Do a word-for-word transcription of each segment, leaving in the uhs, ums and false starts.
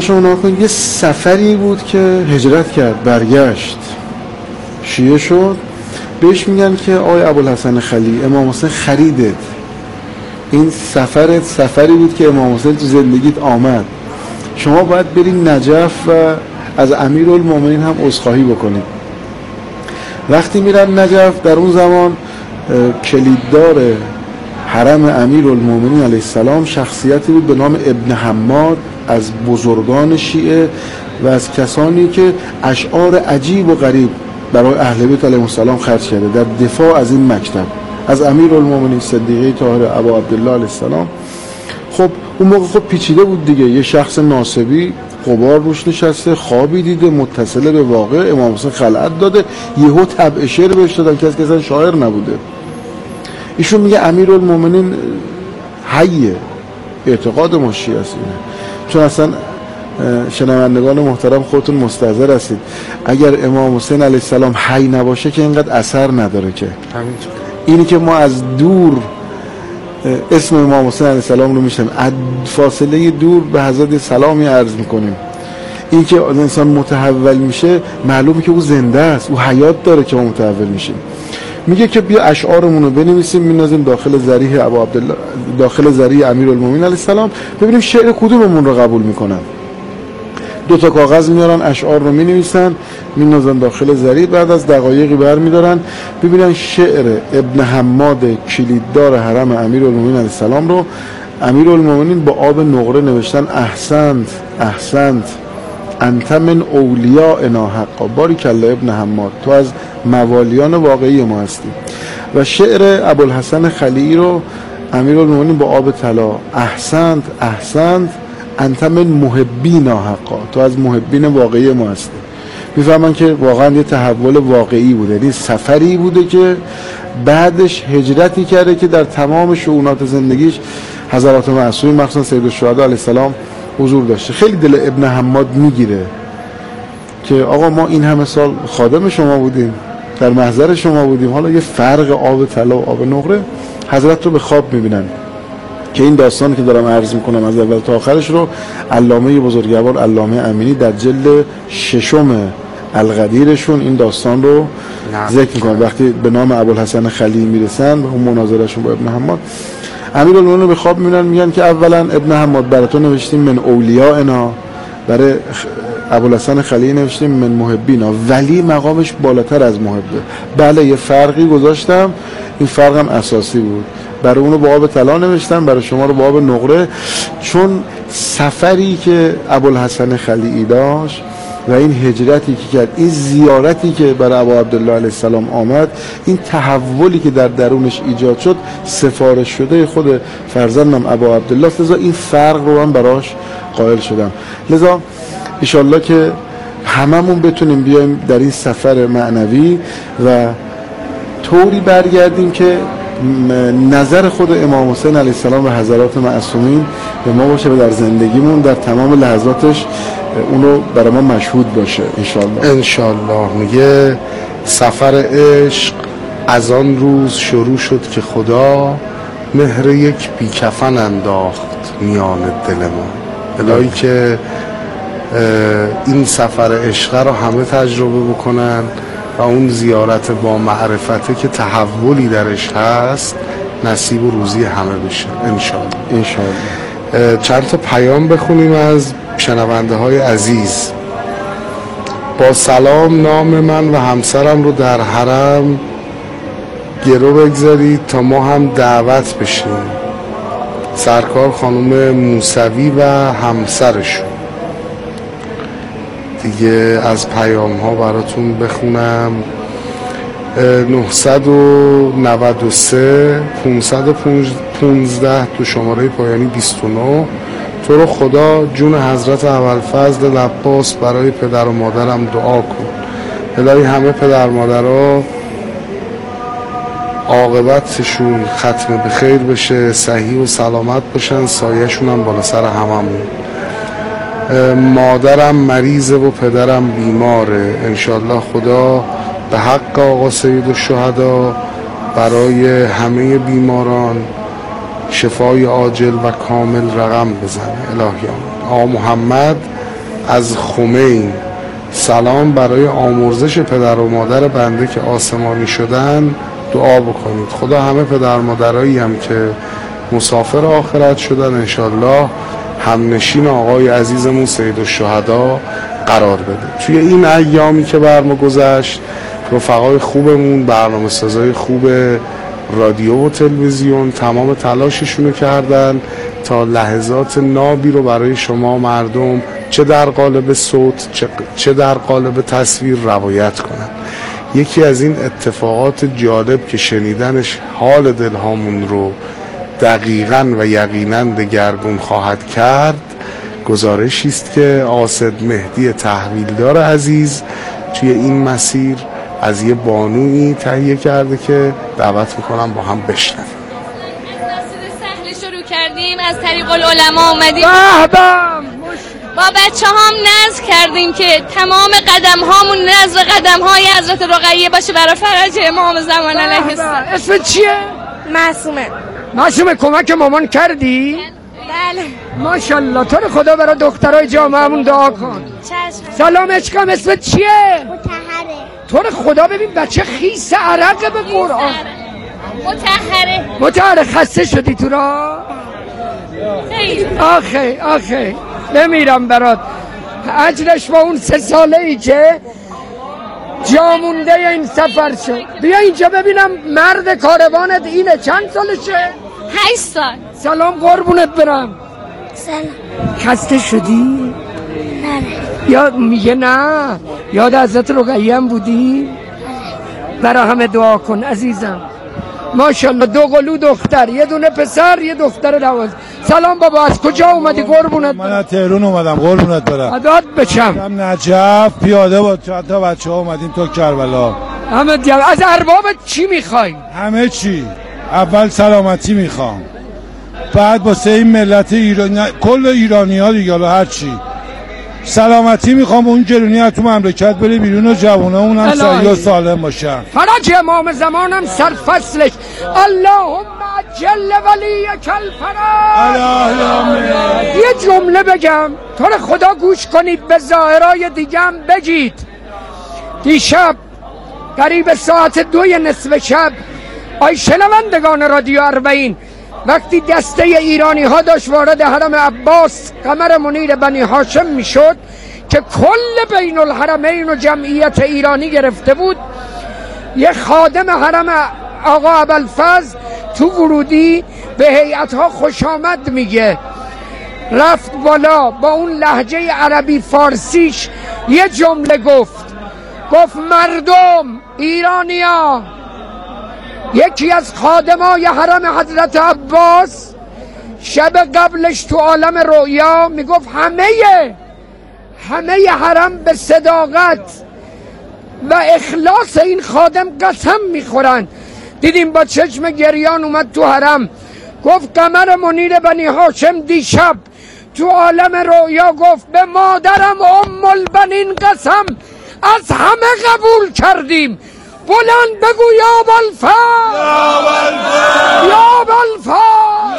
شما کن یه سفری بود که هجرت کرد، برگشت شیعه شد، بهش میگن که آقای ابوالحسن خلیلی امام حسین خریدت، این سفرت سفری بود که امام حسین تو زندگیت آمد، شما باید برید نجف و از امیرالمومنین هم عذرخواهی بکنید. وقتی میرن نجف، در اون زمان کلیددار حرم امیرالمومنین علیه السلام شخصیتی بود به نام ابن حماد، از بزرگان شیعه و از کسانی که اشعار عجیب و غریب برای اهل بیت علیهم السلام خرج کرده در دفاع از این مکتب از امیرالمومنین صدیقه طاهره ابا عبدالله علیه السلام. خب اون موقع خب پیچیده بود دیگه، یه شخص ناسبی غبار روش نشسته، خوابی دیده متصل به واقع، امام حسین خلعت داده، یهو طبع شعر بهش دادن که اصلا شاعر نبوده. ایشون میگه امیرالمومنین حیه، اعتقاد ما شیعه است اینه. چون اصلا شنوندگان محترم خودتون مستحضر هستید اگر امام حسین علیه السلام حی نباشه که اینقدر اثر نداره که همینطور. اینی که ما از دور اسم امام حسین علیه السلام رو میشنیم، از فاصله دور به حضرت سلامی عرض میکنیم، این که انسان متحول میشه معلومه که او زنده است، او حیات داره که ما متحول میشیم. میگه که بیا اشعارمون رو بنویسیم میندازیم داخل ذریح ابو عبدالله، داخل ذریح امیرالمومنین علیه السلام، ببینیم شعر کدوممون رو قبول میکنن. دو تا کاغذ میارن، اشعار رو مینویسن میندازن داخل ذریح، بعد از دقایقی برمیدارن ببینن شعر ابن حماد کلیددار حرم امیرالمومنین علیه السلام رو امیرالمومنین با آب نقره نوشتن احسنت احسنت انت من اولیاءنا حقا، باریکالله ابن حماد، تو از موالیان واقعی ما هستی. و شعر ابوالحسن خلیلی رو امیرالمومنین با آب طلا احسنت احسنت انت من محبینا حقا، تو از محبین واقعی ما هستی. میفهمن که واقعا یه تحول واقعی بوده، یعنی سفری بوده که بعدش هجرتی کرده که در تمام شؤونات زندگیش حضرات معصومین مخصوصا سید الشهدا علیه السلام حضور داشته. خیلی دل ابن حماد میگیره که آقا ما این همه سال خادم شما بودیم، در محضر شما بودیم، حالا یه فرق آب طلا و آب نقره. حضرت رو به خواب میبینن که این داستانی که دارم عرض میکنم از اول تا آخرش رو علامه بزرگوار علامه امینی در جلد ششم القدیرشون این داستان رو ذکر میکنن. وقتی به نام ابوالحسن خلیلی میرسن به اون مناظرهشون با ابن حماد، امیرالمومنین رو به خواب میبینن، میگن که اولا ابن حماد برای تو نوشتیم من اولیاءنا، برای ابوالحسن خلیلی نوشتیم من محبینا، ولی مقامش بالاتر از محبه. بله یه فرقی گذاشتم، این فرق هم اساسی بود، برای اونو با آب طلا نوشتم، برای شما رو با آب نقره. چون سفری که ابوالحسن خلیلی داشت و این هجرتی که کرد، این زیارتی که برای ابا عبدالله علیه السلام آمد، این تحولی که در درونش ایجاد شد، سفارش شده خود فرزندم ابا عبدالله، لذا این فرق رو من براش قائل شدم. لذا انشالله که هممون بتونیم بیایم در این سفر معنوی و طوری برگردیم که نظر خود امام حسین علیه السلام و حضرات معصومین به ما باشه و در زندگیمون در تمام لحظاتش اونو برای ما مشهود باشه انشالله. انشالله. میگه سفر عشق از آن روز شروع شد که خدا مهر یک بیکفن انداخت میان دل ما. الهی که این سفر عشق رو همه تجربه بکنن و اون زیارت با معرفته که تحولی درش هست نصیب و روزی همه بشه انشالله. انشالله. چند تا پیام بخونیم از شنونده های عزیز. با سلام، نام من و همسرم رو در حرم گرو بگذارید تا ما هم دعوت بشیم. سرکار خانم موسوی و همسرشون. دیگه از پیام ها براتون بخونم. نهصد و نود و سه پانصد و پانزده تو شماره پایانی بیست و نه. تو رو خدا جون حضرت ابوالفضل عباس برای پدر و مادرم دعا کن. الهی همه پدر مادرها عاقبتشون ختم به خیر بشه، صحیح و سلامت باشن، سایه‌شون هم بالا سر هممون. مادرم مریضه و پدرم بیماره، انشالله خدا به حق آقا سید الشهدا برای همه بیماران شفای عاجل و کامل رقم بزنه. الهی آقا محمد از خمین سلام برای آمرزش پدر و مادر بنده که آسمانی شدن دعا بکنید. خدا همه پدر مادرایی هم که مسافر آخرت شدن انشالله همنشین آقای عزیزمون سید الشهدا قرار بده. توی این ایامی که بر ما گذشت رفقای خوبمون، برنامه سازای خوب رادیو و تلویزیون تمام تلاششونو کردن تا لحظات نابی رو برای شما مردم چه در قالب صوت چه در قالب تصویر روایت کنن. یکی از این اتفاقات جالب که شنیدنش حال دلهامون رو دقیقاً و یقیناً دگرگون خواهد کرد گزارشی است که قاصد مهدی تحویلدار عزیز توی این مسیر از یه بانویی تهیه کرده که دعوت میکنم با هم بشنویم. سهل شروع کردیم، از طریق العلماء اومدیم با بچه هم نذر کردیم که تمام قدم هامون نذر قدم های حضرت رقیه باشه برای فرج امام زمان علیه السلام. اسم چیه؟ معصومه. معصومه کمک مامان کردی؟ بله. ماشاءالله. تو رو خدا برای دخترای جامعهمون دعا کن. چشم. سلام عشقم، اسم چیه؟ مطهره. تو رو خدا ببین بچه خیس عرقه به قرآن. مطهره. مطهره. خسته شدی تو را؟ آخه آخه نمیرم برات اجرش با اون سه ساله ای که جا مونده این سفر شد. بیا اینجا ببینم مرد کاروانت اینه. چند سالشه؟ هشت سال. سلام قربونت برم. سلام. خسته شدی؟ بله. یاد میگه نه یاد حضرت رقیه هم بودی؟ برای همه دعا کن عزیزم. ماشاءالله دو قلو دختر، یه دونه پسر یه دختر دوازده. سلام بابا، از کجا اومدی قربونت؟ من از تهران اومدم قربونت برم. عداد بچم. من نجف پیاده با چند تا بچه ها اومدیم تو کربلا. همه دیگه. از اربابت چی میخوای؟ همه چی. اول سلامتی میخوام، بعد واسه این ملت ایران کل ایرانی ها دیگه هر چی سلامتی میخوام. اون گرونی از تو مملکت بره بیرون و جوانامون هم صحیح و سالم باشن. فرج امام زمانم سرفصلش اللهم عجل ولیک الفرج. یه جمله بگم تو رو خدا گوش کنید، به ظاهرای دیگه هم بگید. دیشب قریب ساعت دوی نصف شب آی شنوندگان رادیو اربعین وقتی دسته ایرانی ها داشت وارد حرم عباس قمر منیر بنی هاشم میشد که کل بین الحرمین و جمعیت ایرانی گرفته بود، یه خادم حرم آقا ابوالفضل تو ورودی به هیئت ها خوش آمد میگه، رفت بالا با اون لهجه عربی فارسیش یه جمله گفت گفت مردم ایرانیا، یکی از خادمای حرم حضرت عباس شب قبلش تو عالم رؤیا میگفت همه همه حرم به صداقت و اخلاص این خادم قسم میخورن. دیدیم با چشم گریان اومد تو حرم گفت قمر منیر بنی هاشم دیشب تو عالم رؤیا گفت به مادرم ام البنین قسم از همه قبول کردیم. بلند بگو یا ابوالفضل یا ابوالفضل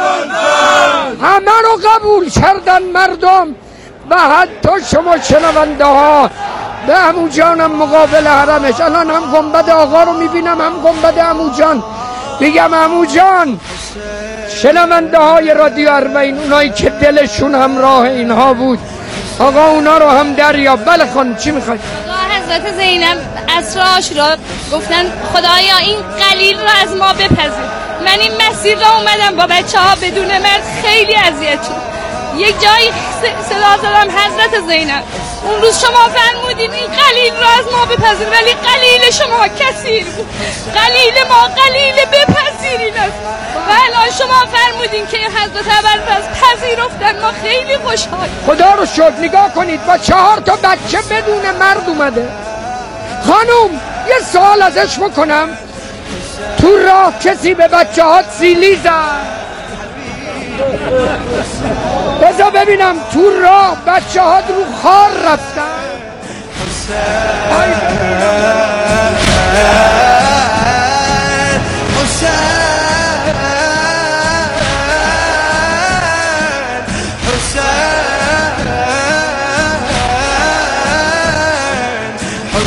همه رو قبول کردن مردم و حتی شما شنونده ها. به عمو جانم مقابل حرمش الان هم گنبد آقا رو میبینم هم گنبد عمو جان. میگم عمو جان شنونده های رادیو اربعین اونایی که دلشون همراه اینها بود آقا اونا رو هم دریاب. بله خانم چی میخوای؟ حضرت زینب اسراش را گفتن خدایا این قلیل رو از ما بپذیر. من این مسیر را اومدم با بچه ها بدون مرد خیلی اذیت شد. یک جایی صدا زدم حضرت زینب اون روز شما فرمودین این قلیل رو از ما بپذیر ولی قلیل شما کثیر بود. قلیل ما قلیل بپذیرین از و الان شما فرمودین که حضرت ابوالفضل پذیرفتن. ما خیلی خوشحال. خدا رو شکر. نگاه کنید با چهار تا بچه بدون مرد اومده. خانوم یه سوال ازش بکنم، تو راه کسی به بچه ها سیلی زد؟ بذار ببینم تو راه بچه ها رو خار رفتن؟ آی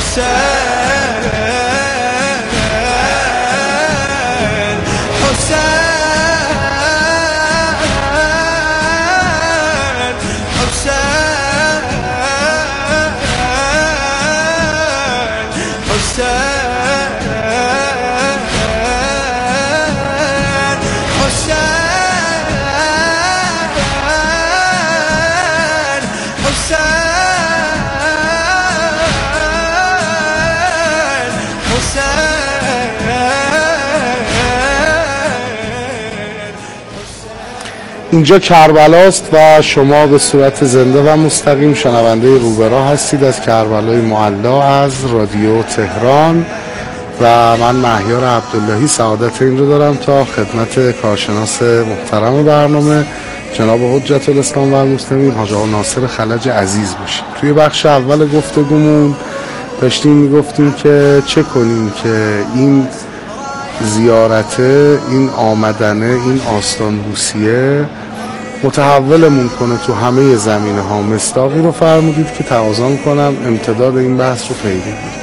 اینجا کربلاست و شما به صورت زنده و مستقیم شنونده روبرا هستید از کربلای معلا از رادیو تهران و من مهیار عبداللهی سعادت این رو دارم تا خدمت کارشناس محترم برنامه جناب حجت الاسلام و المسلمین حاج آقا ناصر خلج عزیز باشیم. توی بخش اول گفتگومون داشتیم میگفتیم که چه کنیم که این زیارته، این آمدنه، این آستان بوسیه متحولمون کنه تو همه زمینه ها. مصداقی رو فرمودید که تقاضا میکنم امتداد این بحث رو پیدا کنید.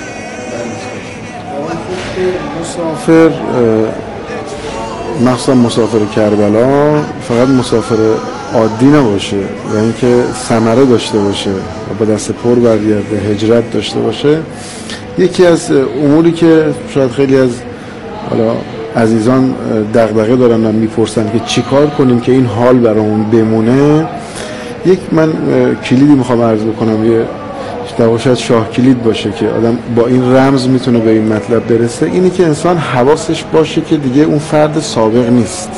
مسافر، مخصوصا مسافر کربلا، فقط مسافر عادی نباشه و اینکه ثمره داشته باشه و با دست پر برگرده، هجرت داشته باشه. یکی از اموری که شاید خیلی از حالا عزیزان دغدغه دارن و میپرسن که چی کار کنیم که این حال برامون بمونه، یک من کلیدی میخوام عرض بکنم، یه شاید شاه کلید باشه که آدم با این رمز میتونه به این مطلب برسه. اینی که انسان حواسش باشه که دیگه اون فرد سابق نیست،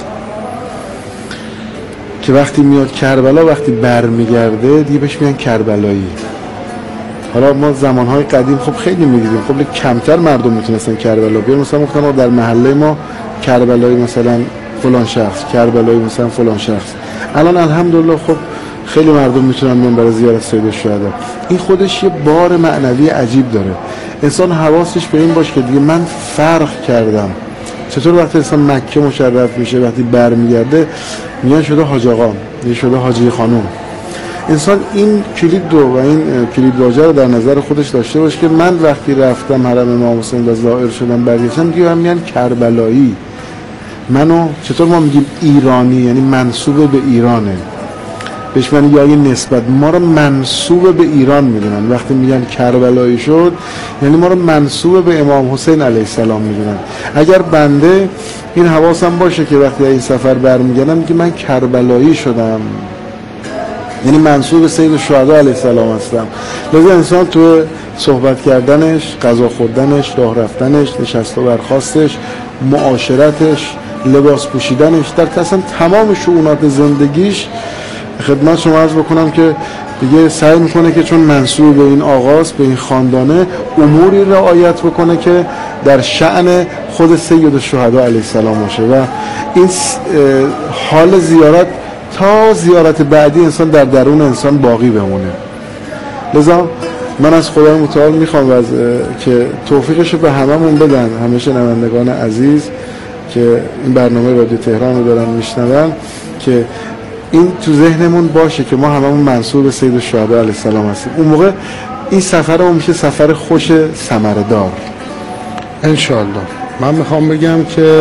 که وقتی میاد کربلا، وقتی برمیگرده دیگه بهش میگن کربلایی. حالا ما زمانهای قدیم خب خیلی میدیدیم، خب کمتر مردم میتونستن کربلا بیان، مثلا گفتم در محله ما کربلایی مثلا فلان شخص، کربلایی مثلا فلان شخص. الان الحمدلله خب خیلی مردم میتونن بیان برای زیارت سید الشهدا. این خودش یه بار معنوی عجیب داره. انسان حواسش به این باشه که دیگه من فرق کردم. چطور وقتی انسان مکه مشرف میشه، وقتی برمیگرده میان شده حاج آقا، یه شده حاجی خانم. انسان این کلید رو و این کلید واژه رو در نظر خودش داشته باشه که من وقتی رفتم حرم امام حسین و ظاهر شدم برگشتم، دیگه هم میگن کربلایی. منو چطور ما میگیم ایرانی، یعنی منسوب به ایرانه، بهش من یا یه نسبت، ما رو منسوب به ایران میدونن. وقتی میگن کربلایی شد یعنی ما رو منسوب به امام حسین علیه السلام میدونن. اگر بنده این حواسم باشه که وقتی این سفر برمیگردم میگه من کربلایی شدم، یعنی منسوب سید الشهدا علیه السلام هستم. لذا انسان تو صحبت کردنش، غذا خوردنش، راه رفتنش، نشست و برخاستش، معاشرتش، لباس پوشیدنش، در اصلا تمام شؤونات زندگیش خدمت شما عرض بکنم که دیگه سعی میکنه که چون منسوب به این آغاز، به این خاندانه، اموری رعایت بکنه که در شأن خود سید الشهدا علیه السلام باشه و این حال زیارت تا زیارت بعدی انسان در درون انسان باقی بمونه. لذا من از خدای متعال میخوام از که توفیقش به هممون بدن، همه شنوندگان عزیز که این برنامه رادیو تهران رو دارن میشنون، که این تو ذهنمون باشه که ما هممون منسوب به سید الشهدا علیه السلام هستیم. اون موقع این سفرمون میشه سفر خوش ثمره دار انشالله. من میخوام بگم که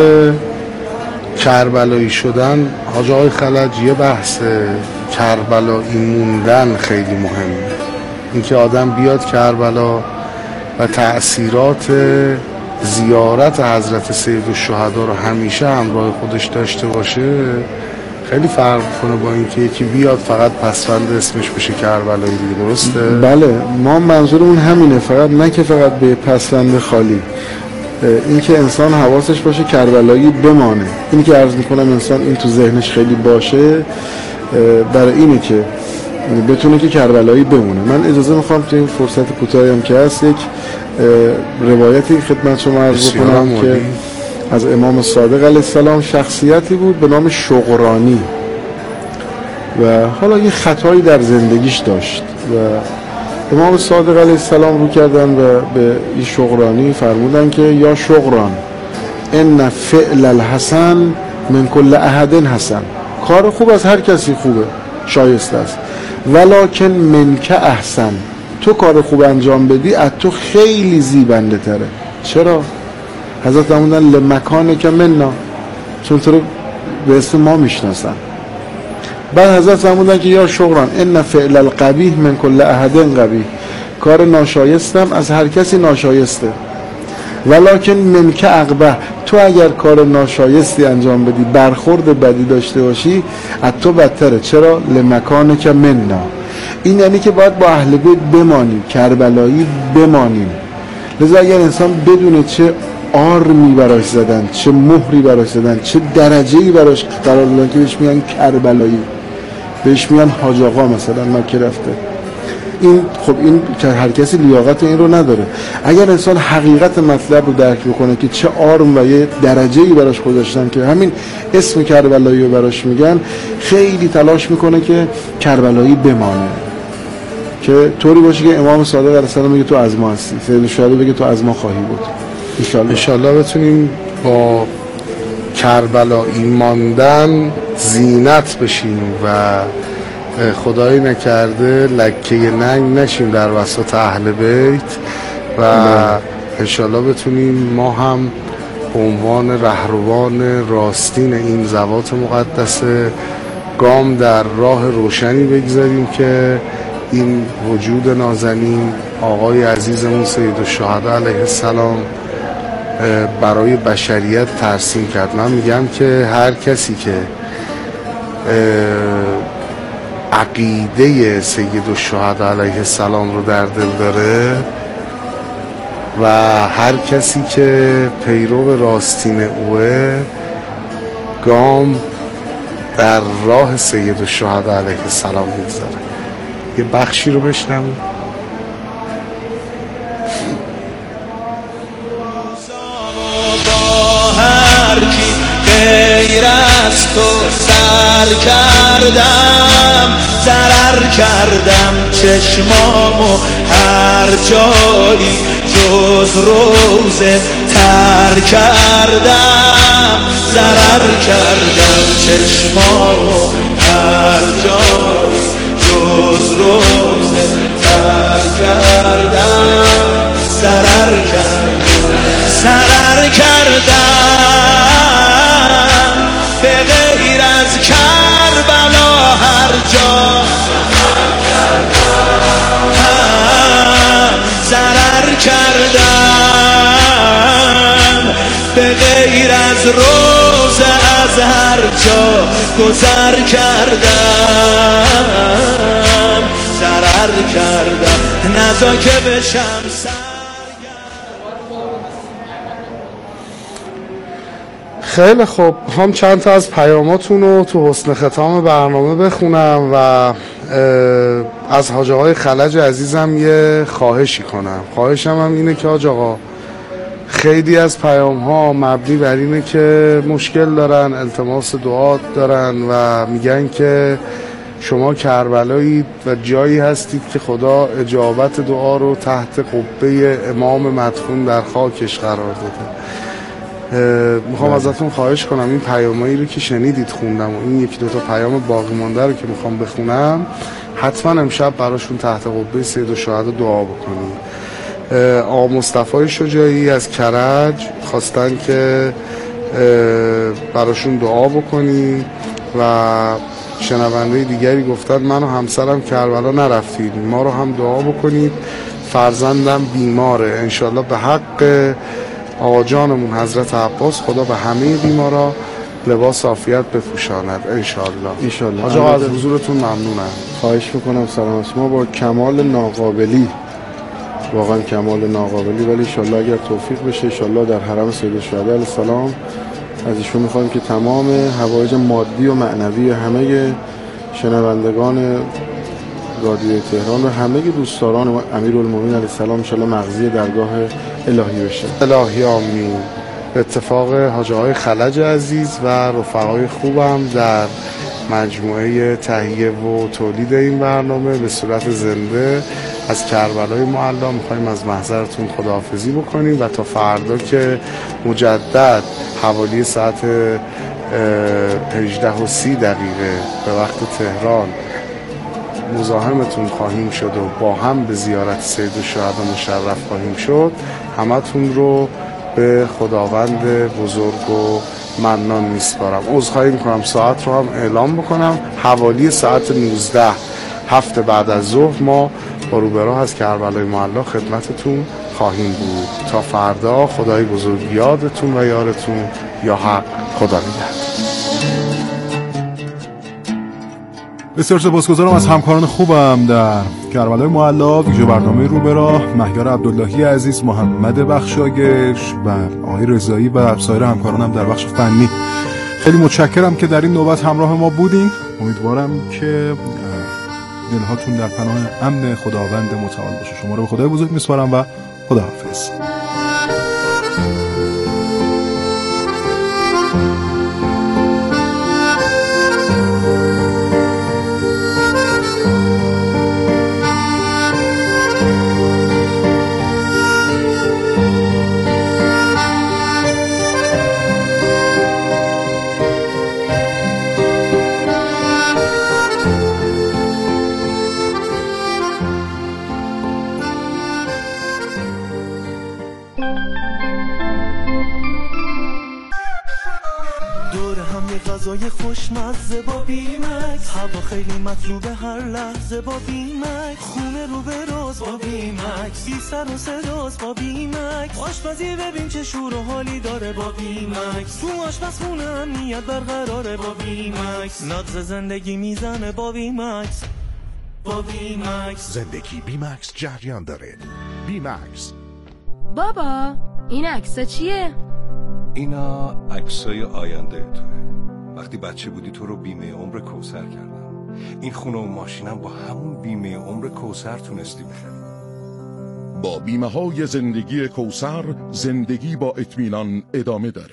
کربلایی شدن، حاج آقای خلج، یه بحث کربلایی موندن خیلی مهمه. اینکه آدم بیاد کربلا و تأثیرات زیارت حضرت سید الشهدا رو همیشه همراه خودش داشته باشه خیلی فرق کنه با اینکه یکی بیاد فقط پسوند اسمش بشه کربلایی دیگه. درسته؟ بله، ما منظورمون همینه، فقط نه که فقط به پسوند خالی، این که انسان حواسش باشه کربلایی بمانه. این که عرض میکنم انسان این تو ذهنش خیلی باشه، برای اینه که بتونه که کربلایی بمونه. من اجازه میخوام تو این فرصت کوتاهی هم که هست یک روایتی خدمت شما عرض بکنم که از امام صادق علیه السلام، شخصیتی بود به نام شغرانی و حالا یه خطایی در زندگیش داشت و امام صادق علیه السلام رو کردن و به این شغرانی فرمودن که یا شغران ان فعل الحسن من کل احد حسن، کار خوب از هر کسی خوبه، شایسته است، ولکن منک احسن، تو کار خوب انجام بدی از تو خیلی زیبنده تره. چرا؟ حضرت فرمودن لمکانه که مننا، چون تو رو به اسم ما میشناسن. بعد حضرت فرمودن که یا شغران ان فعل القبیح من کل احد قبیح، کار ناشایستم از هر کسی ناشایسته، ولکن من که اقبح، تو اگر کار ناشایستی انجام بدی، برخورد بدی داشته باشی، از تو بدتره. چرا؟ لمکانه که مننا. این یعنی که باید با اهل بیت بمانیم، کربلایی بمانیم. لذا اگر انسان بدونه چه آرمی براش زدن، چه مهری براش زدن، چه درجه‌ای براش قرار دادن که بهش میگن کربلایی، بهش میگن حاج آقا مثلا مکه رفته، این خب این هر کسی لیاقت این رو نداره. اگر انسان حقیقت مطلب رو درک بکنه که چه آرم و یه درجه‌ای براش گذاشتن که همین اسم کربلایی رو براش میگن، خیلی تلاش میکنه که کربلایی بمانه، که طوری باشه که امام صادق علیه السلام میگه تو از ما هستی، سید الشهدا بگه تو از ما خواهی بود. ان شاءالله بتونیم با کربلایی ماندن زینت بشیم و خدایی نکرده لکه ننگ نشیم در وسط اهل بیت و انشالله بتونیم ما هم به عنوان رهروان راستین این ذوات مقدسه گام در راه روشنی بگذاریم که این وجود نازنین آقای عزیزمون سید الشهدا علیه السلام برای بشریت ترسیم کرد. من میگم که هر کسی که عقیده سید الشهدا علیه السلام رو در دل داره و هر کسی که پیرو راستین اوه، گام در راه سید الشهدا علیه السلام میگذاره. یه بخشی رو بشنویم. غیر از تو سر کردم، ضرر کردم چشمامو هر جایی جز روزه تر کردم، ضرر کردم چشمامو هر جایی جز روزه تر کردم، ضرر کردم ضرر کردم به غیر از کربلا هر جا ضرر کردم، به غیر از روزه از هر جا گذر کردم، ضرر کردم نزا که بشم سر. خیلی خب، هم چند تا از پیاماتون رو تو حسن ختام برنامه بخونم و از حاج آقای خلج عزیزم یه خواهشی کنم. خواهشم هم اینه که حاج آقا، خیلی از پیام ها مبنی بر اینه که مشکل دارن، التماس دعا دارن و میگن که شما کربلایید و جایی هستید که خدا اجابت دعا رو تحت قبه امام مدفون در خاکش قرار داده. میخوام ازتون خواهش کنم این پیامایی رو که شنیدید خوندم و این یکی دوتا پیام باقی مانده رو که میخوام بخونم، حتما امشب براشون تحت قبه سید الشهدا دعا بکنید. آقا مصطفی شجاعی از کرج خواستن که براشون دعا بکنید و شنونده دیگری گفتن من و همسرم کربلا نرفتید، ما رو هم دعا بکنید، فرزندم بیماره، انشالله به حق آقا جانمون حضرت عباس خدا به همه بیمارا لباس عافیت بپوشاند انشالله. انشالله. آقا از حضورتون ممنونم. خواهش میکنم. سلام شما با کمال ناقابلی، واقعا کمال ناقابلی، ولی انشالله اگر توفیق بشه انشالله در حرم سید الشهدا علیه السلام از ایشون میخوایم که تمام حوایج مادی و معنوی همه شنوندگان رادیو تهران و همه دوستداران امیرالمومنین علیه السلام انشالله مغزی درگاه الهی بشه. الهی آمین. به اتفاق حاج آقای خلج عزیز و رفقای خوبم در مجموعه تهیه و تولید این برنامه به صورت زنده از کربلای معلا میخوایم از محضرتون خداحافظی بکنیم و تا فردا که مجدد حوالی ساعت هجده و سی دقیقه به وقت تهران مزاحمتون خواهیم شد و با هم به زیارت سید الشهدا مشرف خواهیم شد. همتون رو به خداوند بزرگ و منان میسپارم. عذرخواهی میکنم ساعت رو هم اعلام بکنم، حوالی ساعت نوزده هفته بعد از ظهر ما با روبراه از کربلای معلی خدمتتون خواهیم بود. تا فردا خدای بزرگ یادتون و یارتون. یا حق. خدا نگهدار. بسیار سپاسگزارم از همکاران خوبم در کربلای معلی، ویژه برنامه روبراه، مهیار عبداللهی عزیز، محمد بخشایش و آقای رضایی و سایر همکارانم در بخش فنی. خیلی متشکرم که در این نوبت همراه ما بودین. امیدوارم که دلهاتون در پناه امن خداوند متعال باشه. شما رو به خدای بزرگ میسپارم و خداحافظ. غذای خوشمزه با بیمکس، هوا خیلی مطلوبه هر لحظه با بیمکس، خونه رو به راز با بیمکس، بی سر و صداز با بیمکس، آشپزی ببین چه شور و حالی داره با بیمکس، تو آشپزخونه امنیت برقراره با بیمکس، نبض زندگی میزنه با بیمکس، با بیمکس زندگی بیمکس جریان داره. بیمکس. بابا این عکسا چیه؟ اینا عکسای آینده توه. وقتی بچه بودی تو رو بیمه عمر کوثر کردم. این خونه و ماشینم با همون بیمه عمر کوثر تونستی بخری. با بیمه های زندگی کوثر زندگی با اطمینان ادامه داره.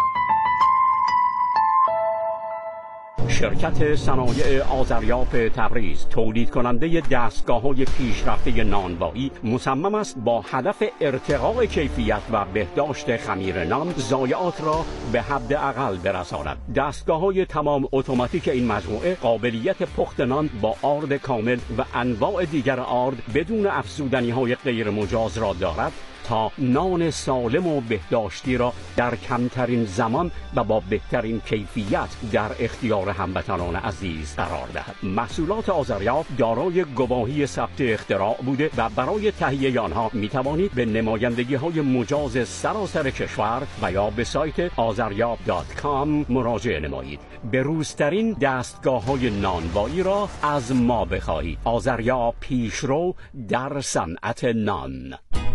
شرکت صنایع آذریاب تبریز تولید کننده دستگاه‌های پیشرفته نانوایی مصمم است با هدف ارتقاء کیفیت و بهداشت خمیر نان ضایعات را به حد اقل برساند. دستگاه‌های تمام اتوماتیک این مجموعه قابلیت پخت نان با آرد کامل و انواع دیگر آرد بدون افزودنی‌های غیر مجاز را دارد تا نان سالم و بهداشتی را در کمترین زمان و با بهترین کیفیت در اختیار هموطنان عزیز قرار دهد. محصولات آذریاب دارای گواهی ثبت اختراع بوده و برای تهیه آنها می توانید به نمایندگی‌های مجاز سراسر کشور و یا به سایت آذریاب دات کام مراجعه نمایید. به روزترین دستگاه‌های نانوایی را از ما بخواهید. آذریاب پیشرو در صنعت نان.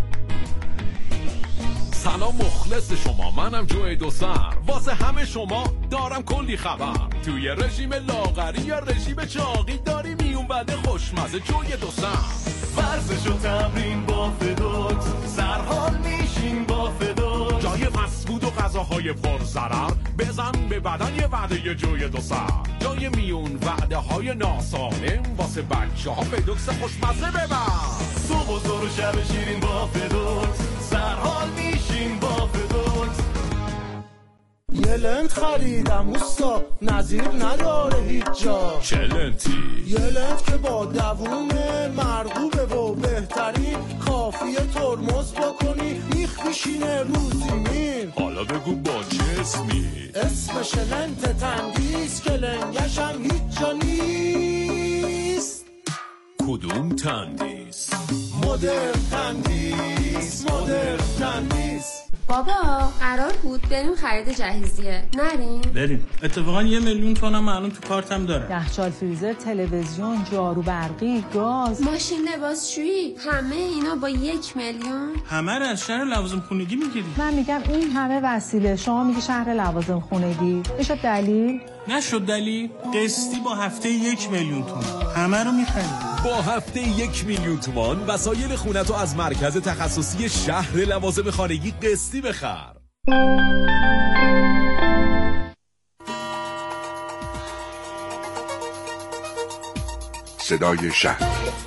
سلام مخلص شما، منم جوی دو سر، واسه همه شما دارم کلی خبر. توی رژیم لاغری یا رژیم چاقی داری میون بده خوشمزه جوی دو سر. ورزش و تمرین با فدوت، سرحال میشین با فدوت، جای فسفود و غذاهای پر ضرر بزن به بدن یه وعده جوی دو سر. جای میون وعده های ناسالم واسه بچه ها فدوکس خوشمزه ببر. صبح و زور و شب شیرین با فدوت، سرحال میشین با فدوت. یه لنت خریدم اوستا، نظیر نداره هیچ جا. چه لنتی؟ یه لنت که با دوونه مرغوبه و بهترین، کافیه ترمز بکنی میخ میشینه رو زمین. حالا بگو با چه اسمی؟ اسمش لنت تندیس که لنگش هم هیچ جا نیست. کدوم تندیس؟ مدر تندیس، مدر تندیس. بابا قرار بود بریم خرید جهیزیه، نریم؟ بریم. اتفاقا یه میلیون تومنم الان تو کارتم داره. یخچال، فریزر، تلویزیون، جارو برقی، گاز، ماشین لباسشویی، همه اینا با یک میلیون؟ همه رو از شهر لوازم خونگی میگیری. من میگم این همه وسیله، شما میگی شهر لوازم خونگی. میشه دلیل؟ نشد دلیل. قسطی با هفته یک میلیون تومان همه رو میخریم. با هفته یک میلیون تومان وسایل خونتو از مرکز تخصصی شهر لوازم خانگی قسطی بخر. صدای شهر.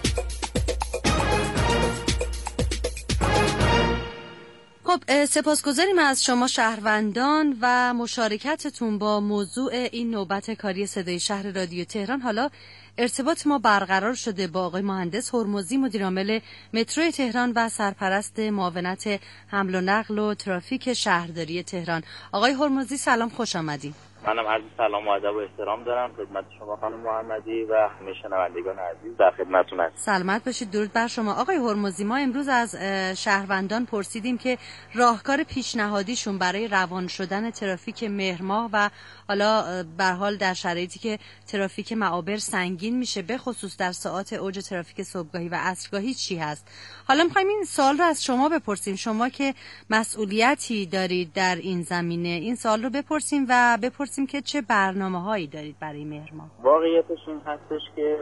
خب سپاسگزاریم از شما شهروندان و مشارکتتون با موضوع این نوبت کاری صدای شهر رادیو تهران. حالا ارتباط ما برقرار شده با آقای مهندس هرمزی، مدیرعامل مترو تهران و سرپرست معاونت حمل و نقل و ترافیک شهرداری تهران. آقای هرمزی سلام، خوش آمدید. منم عرض سلام و ادب و احترام دارم خدمت شما خانم محمدی و همه شنوندگان عزیز، در خدمتتون هستم. سلامت باشید. درود بر شما. آقای هرمزی، ما امروز از شهروندان پرسیدیم که راهکار پیشنهادیشون برای روان شدن ترافیک مهرماه و حالا به هر حال در شرایطی که ترافیک معابر سنگین میشه، به خصوص در ساعات اوج ترافیک صبحگاهی و عصرگاهی، چی هست؟ حالا می‌خوایم این سوال رو از شما بپرسیم، شما که مسئولیتی دارید در این زمینه، این سوال رو بپرسیم و بپرسیم که چه برنامه‌هایی دارید برای مهرماه. واقعیتش این هستش که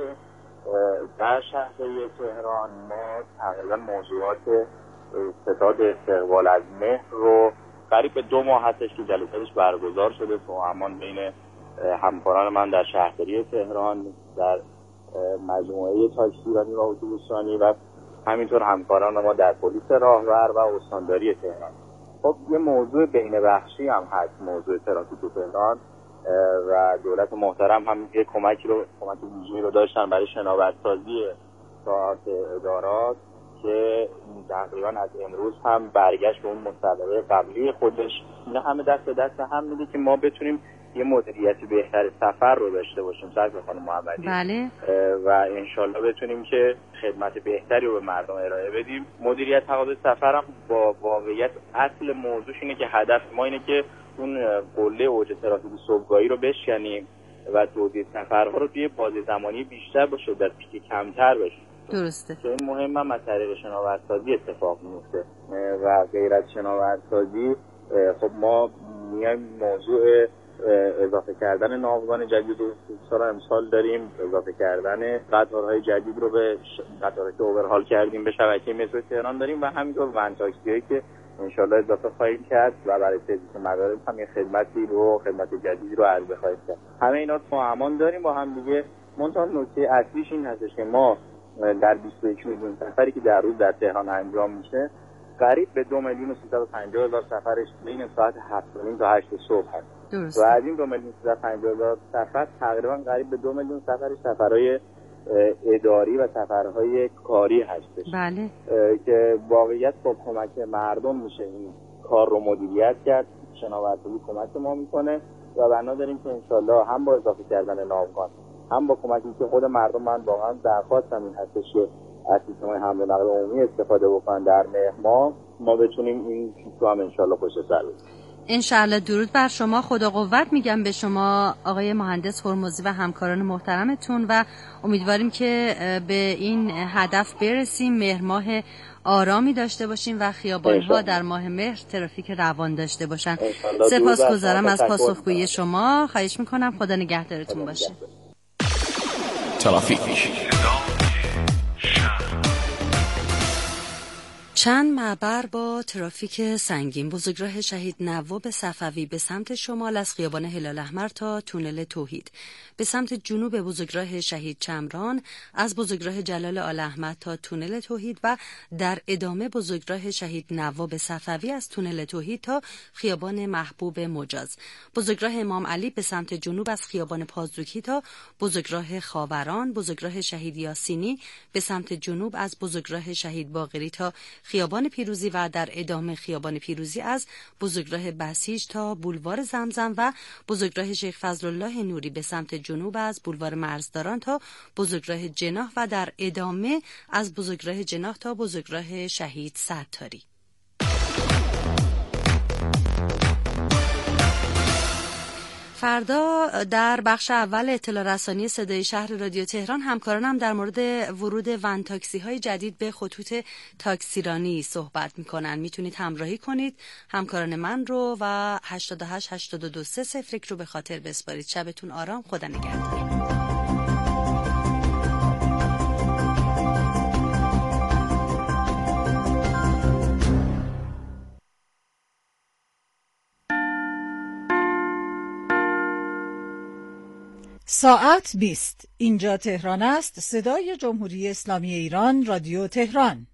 در شهرداری تهران ما تقریبا موضوعات ستاد استقبال از مهر رو قریب به دو ماه هستش که جلسه‌اش برگزار شده تو همان بین همکاران من در شهرداری تهران، در مجموعه تاکسیرانی و اتوبوسرانی و همینطور همکاران ما در پلیس راهور و استانداری تهران. خب یه موضوع بین بخشی هم هست، موضوع ترافیک تهران، و دولت محترم هم یه کمکی رو کمک ویژه‌ای رو داشتن برای شناورسازی ساعات ادارات که تقریبا از امروز هم برگشت به اون مصوبه قبلی خودش. اینا همه دست به دست هم میده که ما بتونیم یه مدیریت بهتر سفر رو داشته باشیم سرکار خانم محمدی. بله. و انشالله بتونیم که خدمت بهتری رو به مردم ارائه بدیم. مدیریت تقاضای سفر هم با واقعیت اصل موضوعش اینه که هدف ما اینه که اون قله اوج ترافیک صبحگاهی رو بشکنیم و توزیع سفرها رو توی بازه زمانی بیشتر باشه، در پیک کمتر بشه. درسته. که این مهم هم از طریق شناورسازی اتفاق میفته و غیر از شناورسازی خب ما میایم موضوع اضافه کردن ناوگان جدید رو سال امسال داریم، اضافه کردن قطارهای جدید رو به قطارهایی که اوورهال کردیم به شبکه مترو تهران داریم و همینطور ون تاکسی‌هایی که انشالله اضافه خواهیم کرد و برای سرویس مدارس هم یه خدمتی رو خدمت جدیدی رو عرضه خواهیم کرد. همه اینا رو همان داریم با هم دیگه. منتها نکته اصلیش این هستش که ما در بیست و یک میلیون سفری که در روز در تهران انجام میشه، قریب به دو میلیون و سیصد و پنجاه هزار سفرش بین ساعت هفت و نیم تا هشت صبح هست. درست. و از این دو میلیون و سیصد و پنجاه هزار سفر تقریبا قریب به دو میلیون سفرش سفرهای اداری و سفرهای کاری هستش. بله. که واقعیت با کمک مردم میشه این کار رو مدیریت کرد. شناورسازی کمک ما میکنه و بنا داریم که انشالله هم با اضافه کردن ناوگان هم با کمکی که خود مردم، من واقعا درخواستم این هستش که از سیستم‌های حمل و نقل عمومی استفاده بکنن در مهرماه، ما بتونیم این پیشو هم انشالله پشت سر بزنیم. انشالله. درود بر شما، خدا قوت میگم به شما آقای مهندس هرمزی و همکاران محترمتون و امیدواریم که به این هدف برسیم، مهرماه آرامی داشته باشیم و خیابان‌ها در ماه مهر ترافیک روان داشته باشن. سپاسگزارم از پاسخگویی شما، خواهش میکنم، خدا نگهدارتون باشه. ترافیک. چند معبر با ترافیک سنگین. بزرگراه شهید نواب صفوی به سمت شمال از خیابان هلال احمر تا تونل توحید، به سمت جنوب بزرگراه شهید چمران از بزرگراه جلال آل احمد تا تونل توحید و در ادامه بزرگراه شهید نواب صفوی از تونل توحید تا خیابان محبوب مجاز. بزرگراه امام علی به سمت جنوب از خیابان پازدوکی تا بزرگراه خاوران. بزرگراه شهید یاسینی به سمت جنوب از بزرگراه شهید باقری تا خیابان پیروزی و در ادامه خیابان پیروزی از بزرگراه بسیج تا بولوار زمزم و بزرگراه شیخ فضلالله نوری به سمت جنوب از بولوار مرزداران تا بزرگراه جناح و در ادامه از بزرگراه جناح تا بزرگراه شهید ستاری. فردا در بخش اول اطلاع رسانی صدای شهر رادیو تهران همکارانم در مورد ورود ون تاکسی های جدید به خطوط تاکسیرانی صحبت میکنن. میتونید همراهی کنید همکاران من رو و هشتاد و هشت هشتاد و دو سه صفر رو به خاطر بسپارید. شبتون آرام، خدا نگهدار. ساعت بیست. اینجا تهران است. صدای جمهوری اسلامی ایران، رادیو تهران.